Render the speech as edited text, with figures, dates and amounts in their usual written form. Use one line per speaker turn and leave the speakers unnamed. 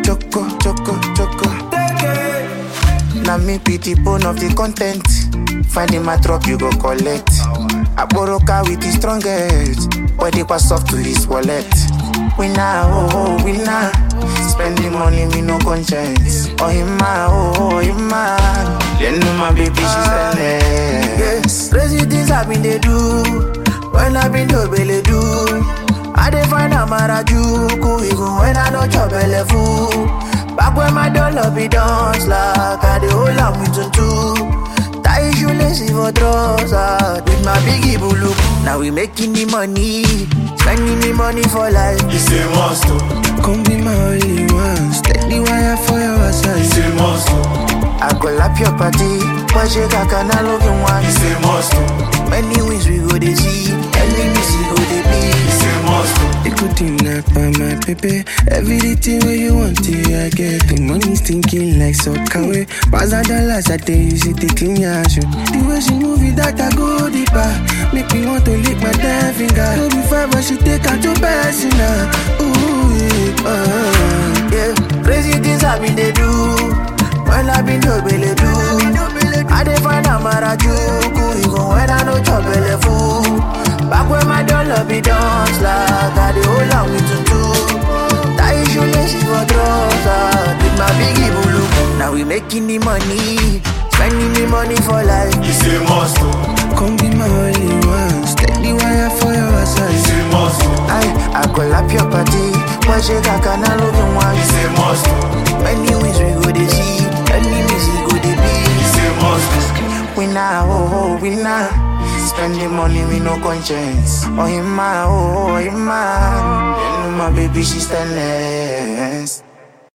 choco, choco, choco. Now me be the bone of the content. Finding my drop, you go collect. I borrow car with the strongest. Body was soft to his wallet. Winner, oh, winner. Spending money with no conscience. Oh, him, oh, him, you know my baby, she's standing. Yes, crazy things I been they do. When I been to belly do. I dey find a marajuku. Even when I don't chop belly food. Back when my dollar be dance like I dey hold am with tutu. Tie shoelace for trouser with my biggie bulu. Now we making the money, spending the money for life.
It's a must.
Come be my only one. Steady wire for your side.
It's a must.
I go lap your party, but you can love you one.
It's a must.
Many wins we go to see, enemies we go to be.
It's a must.
You could knock by my baby. Everything where you want to, I get. The money's thinking like soccer. Pass a dollars a day, you see the clean your shoe. The way she move it, that I go deeper. Make me want to lick my damn finger. No be fine, but she take her to personal. Ooh,
yeah. Crazy things I been they do. When I been to belly do. I dey find a marajuku. Even when I no chop belly food. Back when my dollar be dance like I dey hold am with tutu. Tie shoelace for trouser with my biggie bulu. Now we making the money, spending the money for life.
It's a must.
come be my only one. Steady wire for your side.
It's a must.
I go lap your party, but you can love you one.
It's a must.
Many wins we go to see, enemies we go to be.
It's a must.
Winner, oh, winner. Spending money with no conscience. Oh, him, oh, him, you know my baby, she's standing.